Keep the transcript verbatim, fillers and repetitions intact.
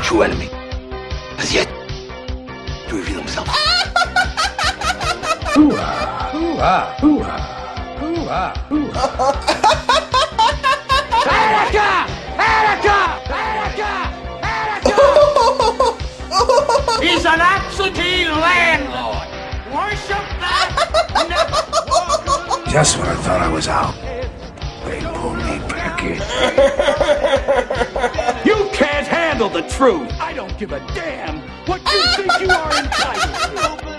true enemy has yet to reveal himself. Hoo-ah, hoo-ah, hoo-ah, hoo-ah, hoo-ah. Attica! Attica! Attica! Attica! He's an absentee landlord. Worship that. Never walk alone. Just when I thought I was out, they pulled me back in. You can't handle the truth. I don't give a damn what you think you are entitled to.